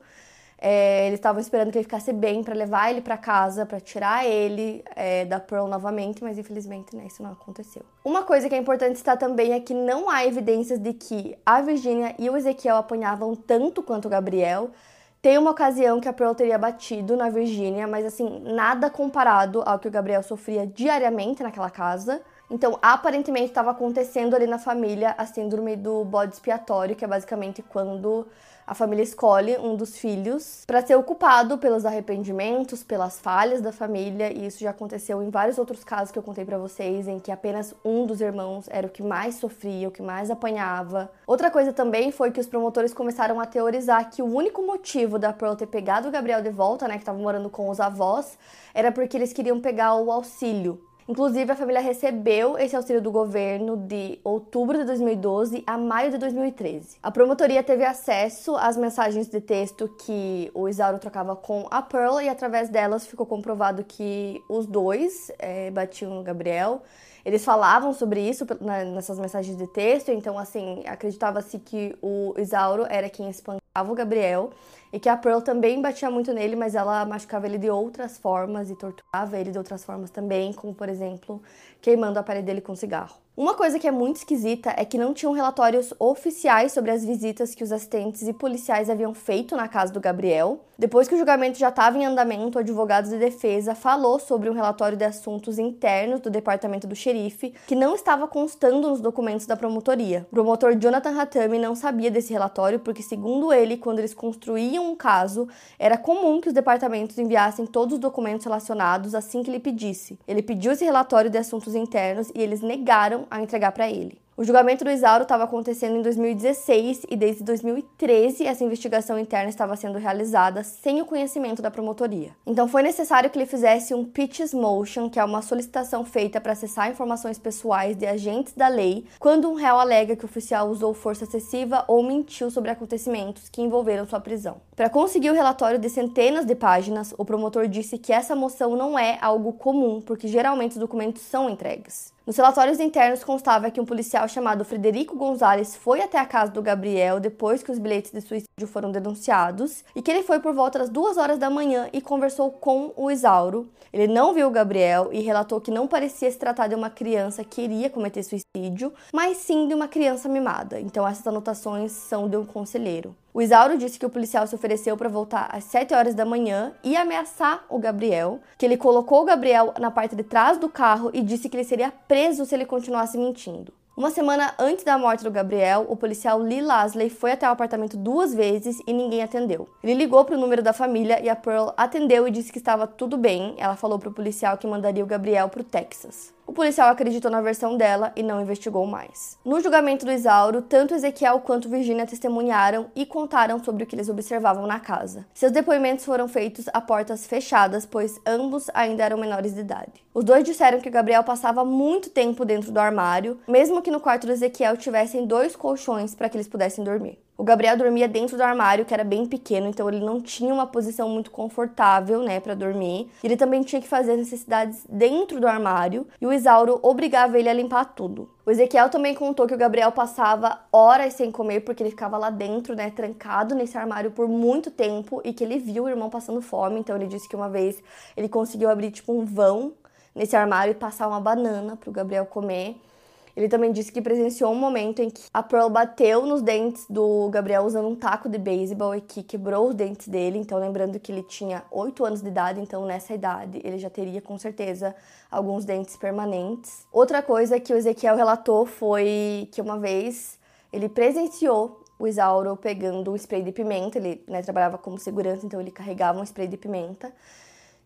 A: É, eles estavam esperando que ele ficasse bem para levar ele para casa, para tirar ele é, da Pearl novamente, mas infelizmente, né, isso não aconteceu. Uma coisa que é importante citar também é que não há evidências de que a Virginia e o Ezequiel apanhavam tanto quanto o Gabriel. Tem uma ocasião que a Pearl teria batido na Virginia, mas assim, nada comparado ao que o Gabriel sofria diariamente naquela casa. Então, aparentemente, estava acontecendo ali na família a síndrome do bode expiatório, que é basicamente quando a família escolhe um dos filhos para ser ocupado pelos arrependimentos, pelas falhas da família, e isso já aconteceu em vários outros casos que eu contei para vocês, em que apenas um dos irmãos era o que mais sofria, o que mais apanhava. Outra coisa também foi que os promotores começaram a teorizar que o único motivo da Pearl ter pegado o Gabriel de volta, né, que estava morando com os avós, era porque eles queriam pegar o auxílio. Inclusive, a família recebeu esse auxílio do governo de outubro de dois mil e doze a maio de dois mil e treze. A promotoria teve acesso às mensagens de texto que o Isauro trocava com a Pearl e, através delas, ficou comprovado que os dois é, batiam no Gabriel. Eles falavam sobre isso nessas mensagens de texto, então, assim, acreditava-se que o Isauro era quem espancava o Gabriel e que a Pearl também batia muito nele, mas ela machucava ele de outras formas e torturava ele de outras formas também, como, por exemplo, queimando a pele dele com cigarro. Uma coisa que é muito esquisita é que não tinham relatórios oficiais sobre as visitas que os assistentes e policiais haviam feito na casa do Gabriel. Depois que o julgamento já estava em andamento, o advogado de defesa falou sobre um relatório de assuntos internos do departamento do xerife que não estava constando nos documentos da promotoria. O promotor Jonathan Hatami não sabia desse relatório porque, segundo ele, quando eles construíam um caso, era comum que os departamentos enviassem todos os documentos relacionados assim que ele pedisse. Ele pediu esse relatório de assuntos internos e eles negaram a entregar para ele. O julgamento do Isauro estava acontecendo em dois mil e dezesseis e desde dois mil e treze essa investigação interna estava sendo realizada sem o conhecimento da promotoria. Então foi necessário que ele fizesse um Petition Motion, que é uma solicitação feita para acessar informações pessoais de agentes da lei quando um réu alega que o oficial usou força excessiva ou mentiu sobre acontecimentos que envolveram sua prisão. Para conseguir o relatório de centenas de páginas, o promotor disse que essa moção não é algo comum, porque geralmente os documentos são entregues. Nos relatórios internos constava que um policial chamado Frederico Gonzalez foi até a casa do Gabriel depois que os bilhetes de suicídio foram denunciados e que ele foi por volta das duas horas da manhã e conversou com o Isauro. Ele não viu o Gabriel e relatou que não parecia se tratar de uma criança que iria cometer suicídio, mas sim de uma criança mimada. Então essas anotações são de um conselheiro. O Isauro disse que o policial se ofereceu para voltar às sete horas da manhã e ameaçar o Gabriel, que ele colocou o Gabriel na parte de trás do carro e disse que ele seria preso se ele continuasse mentindo. Uma semana antes da morte do Gabriel, o policial Lee Lasley foi até o apartamento duas vezes e ninguém atendeu. Ele ligou para o número da família e a Pearl atendeu e disse que estava tudo bem. Ela falou para o policial que mandaria o Gabriel para o Texas. O policial acreditou na versão dela e não investigou mais. No julgamento do Isauro, tanto Ezequiel quanto Virginia testemunharam e contaram sobre o que eles observavam na casa. Seus depoimentos foram feitos a portas fechadas, pois ambos ainda eram menores de idade. Os dois disseram que o Gabriel passava muito tempo dentro do armário, mesmo que no quarto do Ezequiel tivessem dois colchões para que eles pudessem dormir. O Gabriel dormia dentro do armário, que era bem pequeno, então ele não tinha uma posição muito confortável, né, para dormir. Ele também tinha que fazer as necessidades dentro do armário e o Isauro obrigava ele a limpar tudo. O Ezequiel também contou que o Gabriel passava horas sem comer porque ele ficava lá dentro, né, trancado nesse armário por muito tempo e que ele viu o irmão passando fome. Então ele disse que uma vez ele conseguiu abrir tipo um vão nesse armário e passar uma banana para o Gabriel comer. Ele também disse que presenciou um momento em que a Pearl bateu nos dentes do Gabriel usando um taco de beisebol e que quebrou os dentes dele. Então, lembrando que ele tinha oito anos de idade, então nessa idade ele já teria com certeza alguns dentes permanentes. Outra coisa que o Ezequiel relatou foi que uma vez ele presenciou o Isauro pegando um spray de pimenta. Ele, né, trabalhava como segurança, então ele carregava um spray de pimenta.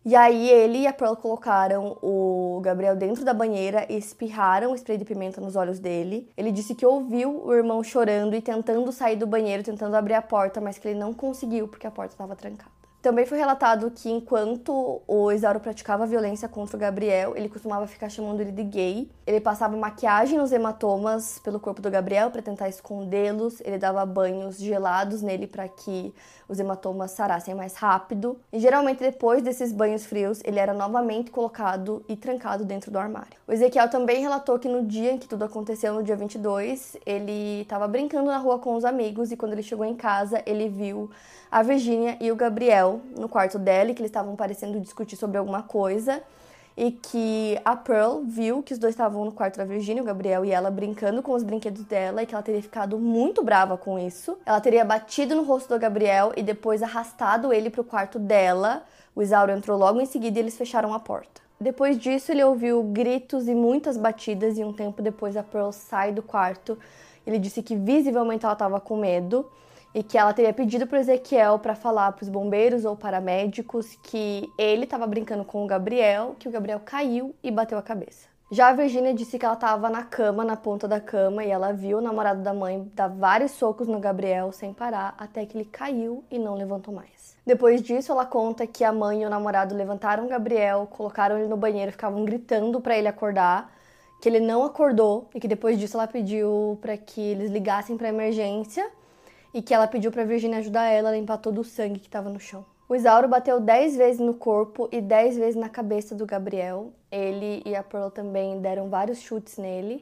A: E aí ele e a Pearl colocaram o Gabriel dentro da banheira e espirraram spray de pimenta nos olhos dele. Ele disse que ouviu o irmão chorando e tentando sair do banheiro, tentando abrir a porta, mas que ele não conseguiu porque a porta estava trancada. Também foi relatado que enquanto o Isauro praticava violência contra o Gabriel, ele costumava ficar chamando ele de gay. Ele passava maquiagem nos hematomas pelo corpo do Gabriel para tentar escondê-los. Ele dava banhos gelados nele para que os hematomas sarassem mais rápido. E geralmente depois desses banhos frios, ele era novamente colocado e trancado dentro do armário. O Ezequiel também relatou que no dia em que tudo aconteceu, no dia vinte e dois, ele estava brincando na rua com os amigos e quando ele chegou em casa, ele viu a Virginia e o Gabriel no quarto dela, e que eles estavam parecendo discutir sobre alguma coisa, e que a Pearl viu que os dois estavam no quarto da Virginia, o Gabriel e ela, brincando com os brinquedos dela, e que ela teria ficado muito brava com isso. Ela teria batido no rosto do Gabriel e depois arrastado ele para o quarto dela. O Isauro entrou logo em seguida e eles fecharam a porta. Depois disso, ele ouviu gritos e muitas batidas, e um tempo depois a Pearl sai do quarto. Ele disse que visivelmente ela estava com medo, e que ela teria pedido para o Ezequiel para falar para os bombeiros ou paramédicos que ele estava brincando com o Gabriel, que o Gabriel caiu e bateu a cabeça. Já a Virginia disse que ela estava na cama, na ponta da cama, e ela viu o namorado da mãe dar vários socos no Gabriel sem parar, até que ele caiu e não levantou mais. Depois disso, ela conta que a mãe e o namorado levantaram o Gabriel, colocaram ele no banheiro, ficavam gritando para ele acordar, que ele não acordou, e que depois disso ela pediu para que eles ligassem para emergência, e que ela pediu para a Virginia ajudar ela a limpar todo o sangue que estava no chão. O Isauro bateu dez vezes no corpo e dez vezes na cabeça do Gabriel. Ele e a Pearl também deram vários chutes nele.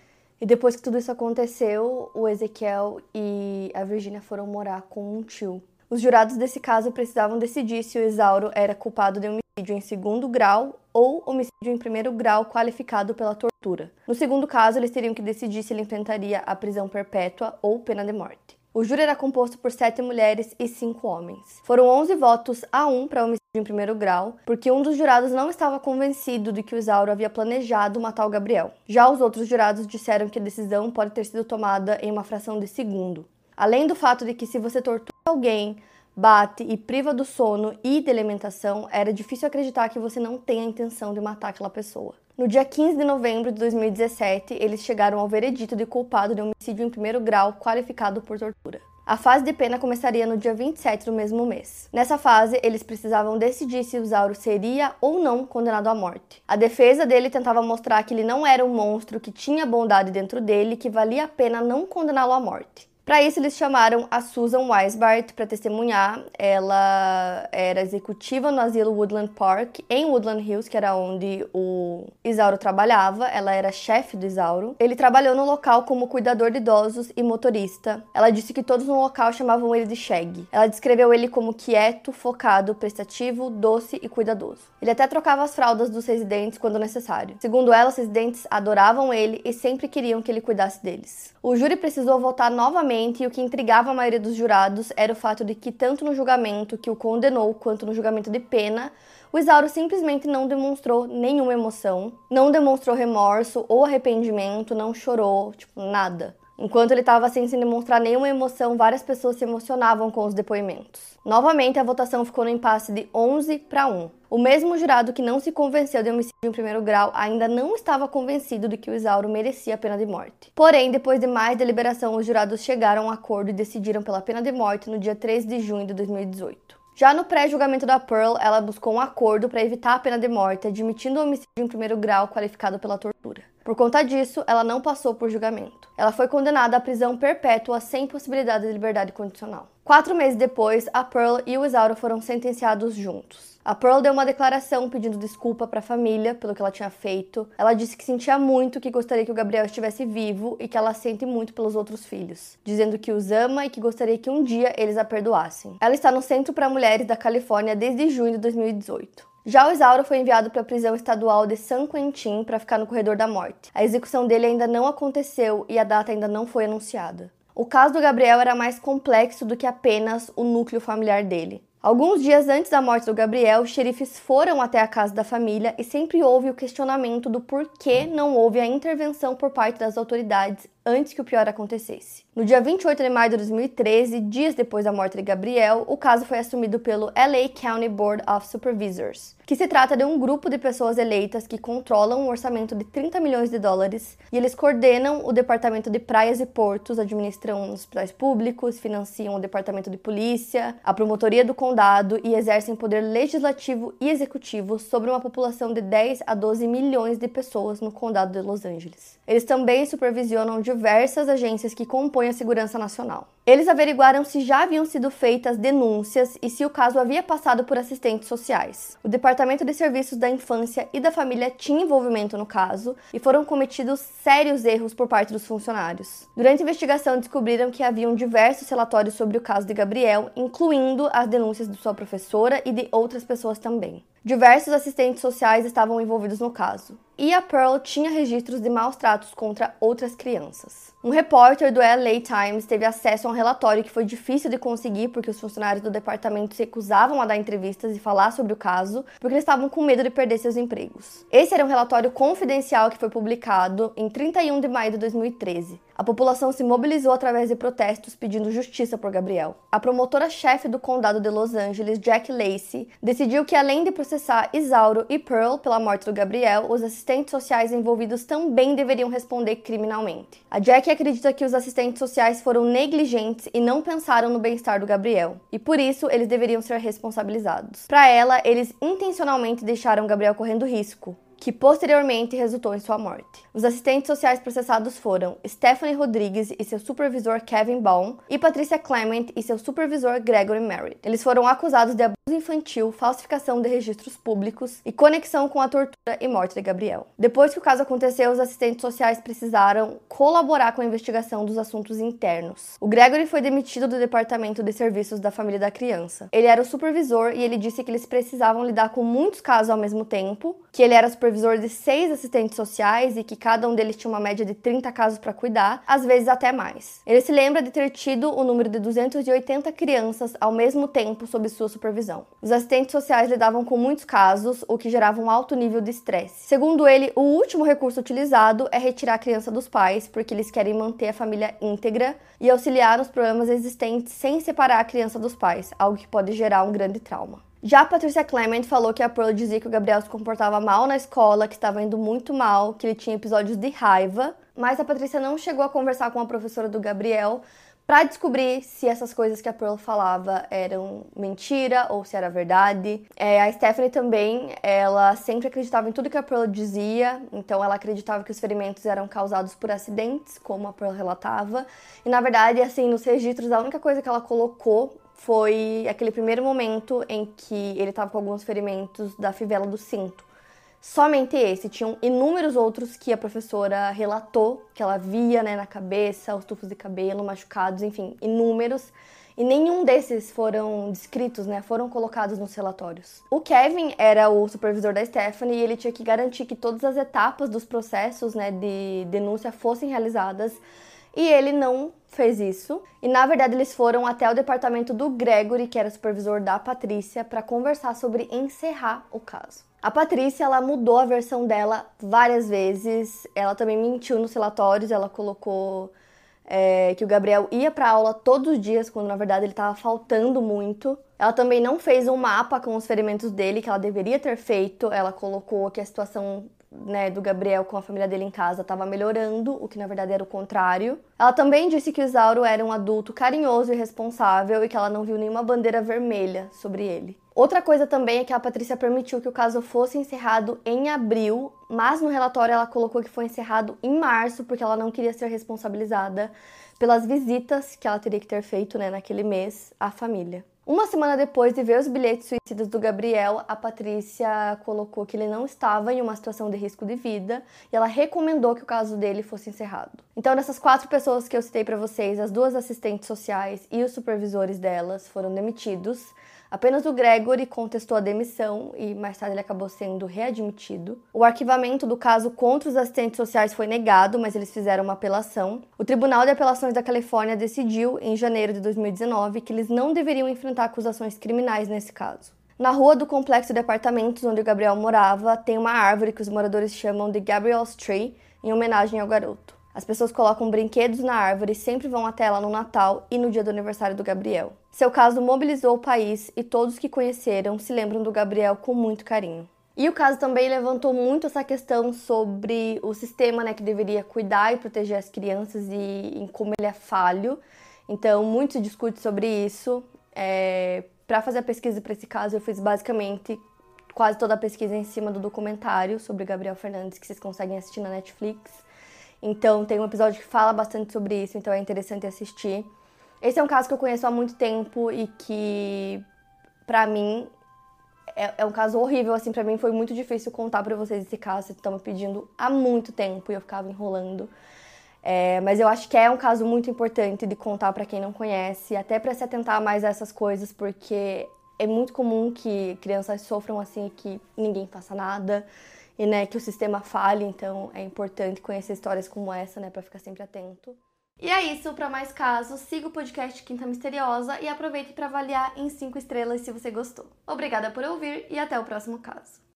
A: E depois que tudo isso aconteceu, o Ezequiel e a Virginia foram morar com um tio. Os jurados desse caso precisavam decidir se o Isauro era culpado de homicídio em segundo grau ou homicídio em primeiro grau qualificado pela tortura. No segundo caso, eles teriam que decidir se ele enfrentaria a prisão perpétua ou pena de morte. O júri era composto por sete mulheres e cinco homens. Foram onze votos a um para homicídio em primeiro grau, porque um dos jurados não estava convencido de que o Isauro havia planejado matar o Gabriel. Já os outros jurados disseram que a decisão pode ter sido tomada em uma fração de segundo. Além do fato de que se você tortura alguém, bate e priva do sono e de alimentação, era difícil acreditar que você não tem a intenção de matar aquela pessoa. No dia quinze de novembro de dois mil e dezessete, eles chegaram ao veredito de culpado de homicídio em primeiro grau qualificado por tortura. A fase de pena começaria no dia vinte e sete do mesmo mês. Nessa fase, eles precisavam decidir se o Isauro seria ou não condenado à morte. A defesa dele tentava mostrar que ele não era um monstro, que tinha bondade dentro dele e que valia a pena não condená-lo à morte. Para isso, eles chamaram a Susan Weisbart para testemunhar. Ela era executiva no asilo Woodland Park, em Woodland Hills, que era onde o Isauro trabalhava. Ela era chefe do Isauro. Ele trabalhou no local como cuidador de idosos e motorista. Ela disse que todos no local chamavam ele de Shaggy. Ela descreveu ele como quieto, focado, prestativo, doce e cuidadoso. Ele até trocava as fraldas dos residentes quando necessário. Segundo ela, os residentes adoravam ele e sempre queriam que ele cuidasse deles. O júri precisou votar novamente, e o que intrigava a maioria dos jurados era o fato de que tanto no julgamento que o condenou quanto no julgamento de pena, o Isauro simplesmente não demonstrou nenhuma emoção, não demonstrou remorso ou arrependimento, não chorou, tipo, nada. Enquanto ele estava assim, sem demonstrar nenhuma emoção, várias pessoas se emocionavam com os depoimentos. Novamente, a votação ficou no impasse de onze para um. O mesmo jurado que não se convenceu de homicídio em primeiro grau ainda não estava convencido de que o Isauro merecia a pena de morte. Porém, depois de mais deliberação, os jurados chegaram a um acordo e decidiram pela pena de morte no dia treze de junho de dois mil e dezoito. Já no pré-julgamento da Pearl, ela buscou um acordo para evitar a pena de morte, admitindo o homicídio em primeiro grau qualificado pela tortura. Por conta disso, ela não passou por julgamento. Ela foi condenada à prisão perpétua sem possibilidade de liberdade condicional. Quatro meses depois, a Pearl e o Isauro foram sentenciados juntos. A Pearl deu uma declaração pedindo desculpa para a família pelo que ela tinha feito. Ela disse que sentia muito, que gostaria que o Gabriel estivesse vivo e que ela sente muito pelos outros filhos, dizendo que os ama e que gostaria que um dia eles a perdoassem. Ela está no Centro para Mulheres da Califórnia desde junho de dois mil e dezoito. Já o Isauro foi enviado para a prisão estadual de San Quentin para ficar no corredor da morte. A execução dele ainda não aconteceu e a data ainda não foi anunciada. O caso do Gabriel era mais complexo do que apenas o núcleo familiar dele. Alguns dias antes da morte do Gabriel, xerifes foram até a casa da família e sempre houve o questionamento do porquê não houve a intervenção por parte das autoridades antes que o pior acontecesse. No dia vinte e oito de maio de dois mil e treze, dias depois da morte de Gabriel, o caso foi assumido pelo L A County Board of Supervisors, que se trata de um grupo de pessoas eleitas que controlam um orçamento de trinta milhões de dólares e eles coordenam o departamento de praias e portos, administram hospitais públicos, financiam o departamento de polícia, a promotoria do condado e exercem poder legislativo e executivo sobre uma população de dez a doze milhões de pessoas no condado de Los Angeles. Eles também supervisionam diversas agências que compõem a segurança nacional. Eles averiguaram se já haviam sido feitas denúncias e se o caso havia passado por assistentes sociais. O Departamento de Serviços da Infância e da Família tinha envolvimento no caso e foram cometidos sérios erros por parte dos funcionários. Durante a investigação, descobriram que haviam diversos relatórios sobre o caso de Gabriel, incluindo as denúncias de sua professora e de outras pessoas também. Diversos assistentes sociais estavam envolvidos no caso. E a Pearl tinha registros de maus tratos contra outras crianças. Um repórter do L A Times teve acesso a um relatório que foi difícil de conseguir porque os funcionários do departamento se recusavam a dar entrevistas e falar sobre o caso porque eles estavam com medo de perder seus empregos. Esse era um relatório confidencial que foi publicado em trinta e um de maio de dois mil e treze. A população se mobilizou através de protestos pedindo justiça por Gabriel. A promotora-chefe do condado de Los Angeles, Jack Lacey, decidiu que além de processar Isauro e Pearl pela morte do Gabriel, os assistentes sociais envolvidos também deveriam responder criminalmente. A Jack acredita que os assistentes sociais foram negligentes e não pensaram no bem-estar do Gabriel, e por isso eles deveriam ser responsabilizados. Para ela, eles intencionalmente deixaram Gabriel correndo risco, que posteriormente resultou em sua morte. Os assistentes sociais processados foram Stephanie Rodrigues e seu supervisor Kevin Baum e Patricia Clement e seu supervisor Gregory Merritt. Eles foram acusados de abuso infantil, falsificação de registros públicos e conexão com a tortura e morte de Gabriel. Depois que o caso aconteceu, os assistentes sociais precisaram colaborar com a investigação dos assuntos internos. O Gregory foi demitido do Departamento de Serviços da Família da Criança. Ele era o supervisor e ele disse que eles precisavam lidar com muitos casos ao mesmo tempo, que ele era supervisor supervisor de seis assistentes sociais e que cada um deles tinha uma média de trinta casos para cuidar, às vezes até mais. Ele se lembra de ter tido o número de duzentas e oitenta crianças ao mesmo tempo sob sua supervisão. Os assistentes sociais lidavam com muitos casos, o que gerava um alto nível de estresse. Segundo ele, o último recurso utilizado é retirar a criança dos pais, porque eles querem manter a família íntegra e auxiliar nos problemas existentes sem separar a criança dos pais, algo que pode gerar um grande trauma. Já a Patricia Clement falou que a Pearl dizia que o Gabriel se comportava mal na escola, que estava indo muito mal, que ele tinha episódios de raiva, mas a Patricia não chegou a conversar com a professora do Gabriel para descobrir se essas coisas que a Pearl falava eram mentira ou se era verdade. É, a Stephanie também, ela sempre acreditava em tudo que a Pearl dizia, então ela acreditava que os ferimentos eram causados por acidentes, como a Pearl relatava, e na verdade, assim, nos registros, a única coisa que ela colocou foi aquele primeiro momento em que ele estava com alguns ferimentos da fivela do cinto. Somente esse. Tinham inúmeros outros que a professora relatou, que ela via, né, na cabeça, os tufos de cabelo, machucados, enfim, inúmeros. E nenhum desses foram descritos, né, foram colocados nos relatórios. O Kevin era o supervisor da Stephanie e ele tinha que garantir que todas as etapas dos processos, né, de denúncia fossem realizadas. E ele não fez isso. E, na verdade, eles foram até o departamento do Gregory, que era supervisor da Patrícia, para conversar sobre encerrar o caso. A Patrícia, ela mudou a versão dela várias vezes. Ela também mentiu nos relatórios. Ela colocou é, que o Gabriel ia para aula todos os dias, quando, na verdade, ele estava faltando muito. Ela também não fez um mapa com os ferimentos dele, que ela deveria ter feito. Ela colocou que a situação, né, do Gabriel com a família dele em casa estava melhorando, o que na verdade era o contrário. Ela também disse que o Isauro era um adulto carinhoso e responsável e que ela não viu nenhuma bandeira vermelha sobre ele. Outra coisa também é que a Patrícia permitiu que o caso fosse encerrado em abril, mas no relatório ela colocou que foi encerrado em março porque ela não queria ser responsabilizada pelas visitas que ela teria que ter feito, né, naquele mês à família. Uma semana depois de ver os bilhetes suicidas do Gabriel, a Patrícia colocou que ele não estava em uma situação de risco de vida e ela recomendou que o caso dele fosse encerrado. Então, dessas quatro pessoas que eu citei para vocês, as duas assistentes sociais e os supervisores delas foram demitidos. Apenas o Gregory contestou a demissão e mais tarde ele acabou sendo readmitido. O arquivamento do caso contra os assistentes sociais foi negado, mas eles fizeram uma apelação. O Tribunal de Apelações da Califórnia decidiu, em janeiro de dois mil e dezenove, que eles não deveriam enfrentar acusações criminais nesse caso. Na rua do complexo de apartamentos onde o Gabriel morava, tem uma árvore que os moradores chamam de Gabriel's Tree, em homenagem ao garoto. As pessoas colocam brinquedos na árvore e sempre vão até ela no Natal e no dia do aniversário do Gabriel. Seu caso mobilizou o país e todos que conheceram se lembram do Gabriel com muito carinho. E o caso também levantou muito essa questão sobre o sistema, né, que deveria cuidar e proteger as crianças e em como ele é falho. Então, muito se discute sobre isso. É... Para fazer a pesquisa para esse caso, eu fiz basicamente quase toda a pesquisa em cima do documentário sobre Gabriel Fernandes, que vocês conseguem assistir na Netflix. Então, tem um episódio que fala bastante sobre isso, então é interessante assistir. Esse é um caso que eu conheço há muito tempo e que, pra mim, é, é um caso horrível. Assim, pra mim foi muito difícil contar pra vocês esse caso. Vocês estão me pedindo há muito tempo e eu ficava enrolando. É, mas eu acho que é um caso muito importante de contar pra quem não conhece, até pra se atentar mais a essas coisas, porque é muito comum que crianças sofram assim e que ninguém faça nada. E, né, que o sistema falhe, então é importante conhecer histórias como essa, né, pra ficar sempre atento. E é isso, para mais casos, siga o podcast Quinta Misteriosa e aproveite para avaliar em cinco estrelas se você gostou. Obrigada por ouvir e até o próximo caso.